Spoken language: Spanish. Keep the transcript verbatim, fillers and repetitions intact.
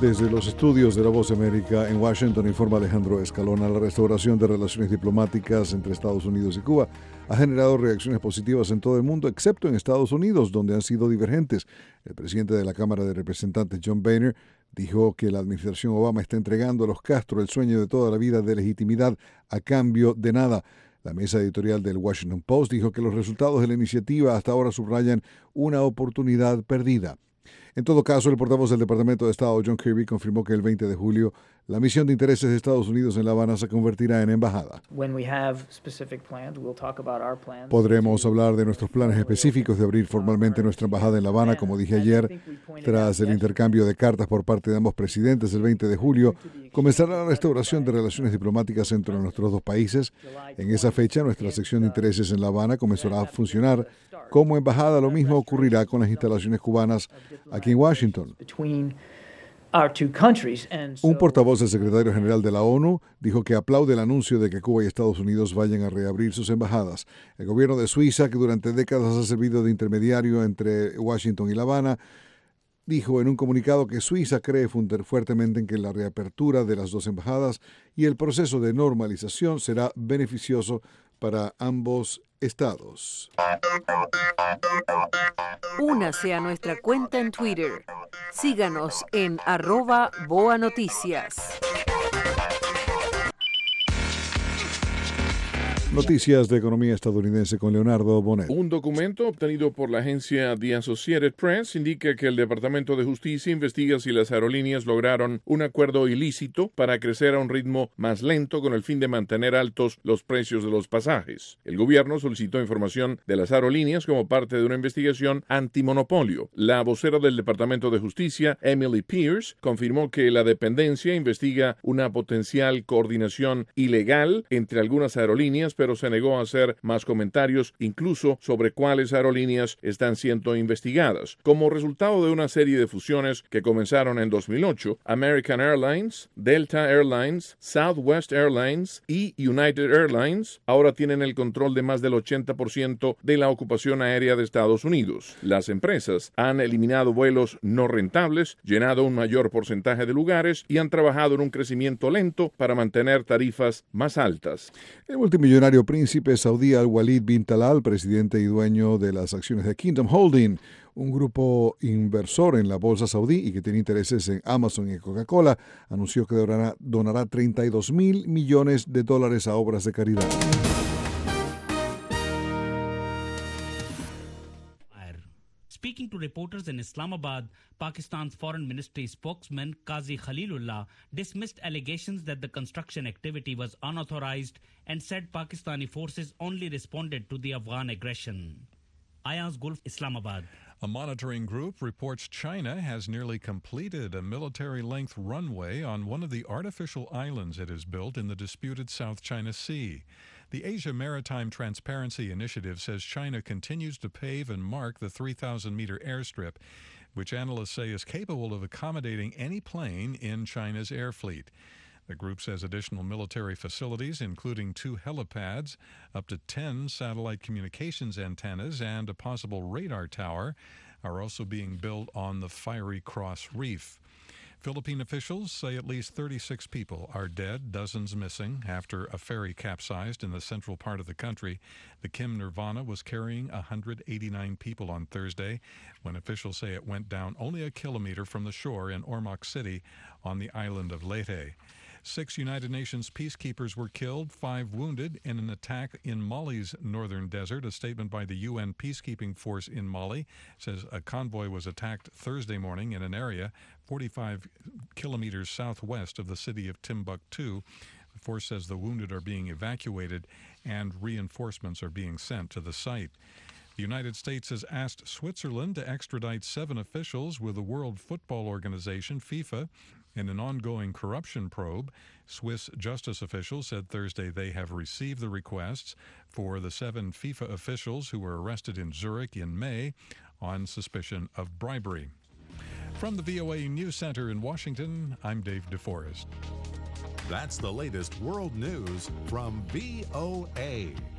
Desde los estudios de La Voz de América en Washington, informa Alejandro Escalona. La restauración de relaciones diplomáticas entre Estados Unidos y Cuba ha generado reacciones positivas en todo el mundo, excepto en Estados Unidos, donde han sido divergentes. El presidente de la Cámara de Representantes, John Boehner, dijo que la administración Obama está entregando a los Castro el sueño de toda la vida de legitimidad a cambio de nada. La mesa editorial del Washington Post dijo que los resultados de la iniciativa hasta ahora subrayan una oportunidad perdida. En todo caso, el portavoz del Departamento de Estado, John Kirby, confirmó que el veinte de julio la misión de intereses de Estados Unidos en La Habana se convertirá en embajada. Podremos hablar de nuestros planes específicos de abrir formalmente nuestra embajada en La Habana, como dije ayer. Tras el intercambio de cartas por parte de ambos presidentes el veinte de julio, comenzará la restauración de relaciones diplomáticas entre nuestros dos países. En esa fecha, nuestra sección de intereses en La Habana comenzará a funcionar como embajada. Lo mismo ocurrirá con las instalaciones cubanas aquí en Washington. Un portavoz del secretario general de la ONU dijo que aplaude el anuncio de que Cuba y Estados Unidos vayan a reabrir sus embajadas. El gobierno de Suiza, que durante décadas ha servido de intermediario entre Washington y La Habana, dijo en un comunicado que Suiza cree fuertemente en que la reapertura de las dos embajadas y el proceso de normalización será beneficioso para ambos estados. Únase a nuestra cuenta en Twitter. Síganos en arroba Boa Noticias. Noticias de economía estadounidense con Leonardo Bonet. Un documento obtenido por la agencia The Associated Press indica que el Departamento de Justicia investiga si las aerolíneas lograron un acuerdo ilícito para crecer a un ritmo más lento con el fin de mantener altos los precios de los pasajes. El gobierno solicitó información de las aerolíneas como parte de una investigación antimonopolio. La vocera del Departamento de Justicia, Emily Pierce, confirmó que la dependencia investiga una potencial coordinación ilegal entre algunas aerolíneas, pero se negó a hacer más comentarios, incluso sobre cuáles aerolíneas están siendo investigadas. Como resultado de una serie de fusiones que comenzaron en dos mil ocho, American Airlines, Delta Airlines, Southwest Airlines y United Airlines ahora tienen el control de más del ochenta por ciento de la ocupación aérea de Estados Unidos. Las empresas han eliminado vuelos no rentables, llenado un mayor porcentaje de lugares y han trabajado en un crecimiento lento para mantener tarifas más altas. El multimillonario príncipe saudí Al-Walid bin Talal, presidente y dueño de las acciones de Kingdom Holding, un grupo inversor en la bolsa saudí y que tiene intereses en Amazon y Coca-Cola, anunció que donará, donará treinta y dos mil millones de dólares a obras de caridad. Speaking to reporters in Islamabad, Pakistan's Foreign Ministry spokesman Qazi Khalilullah dismissed allegations that the construction activity was unauthorized and said Pakistani forces only responded to the Afghan aggression. Ayaz Gulf, Islamabad. A monitoring group reports China has nearly completed a military-length runway on one of the artificial islands it has built in the disputed South China Sea. The Asia Maritime Transparency Initiative says China continues to pave and mark the three thousand meter airstrip, which analysts say is capable of accommodating any plane in China's air fleet. The group says additional military facilities, including two helipads, up to ten satellite communications antennas, and a possible radar tower, are also being built on the Fiery Cross Reef. Philippine officials say at least thirty-six people are dead, dozens missing, after a ferry capsized in the central part of the country. The Kim Nirvana was carrying one hundred eighty-nine people on Thursday, when officials say it went down only a kilometer from the shore in Ormoc City on the island of Leyte. Six United Nations peacekeepers were killed, five wounded in an attack in Mali's northern desert. A statement by the U N peacekeeping force in Mali says a convoy was attacked Thursday morning in an area forty-five kilometers southwest of the city of Timbuktu. The force says the wounded are being evacuated and reinforcements are being sent to the site. The United States has asked Switzerland to extradite seven officials with the World Football Organization, FIFA, in an ongoing corruption probe. Swiss justice officials said Thursday they have received the requests for the seven FIFA officials who were arrested in Zurich in May on suspicion of bribery. From the V O A News Center in Washington, I'm Dave DeForest. That's the latest world news from V O A.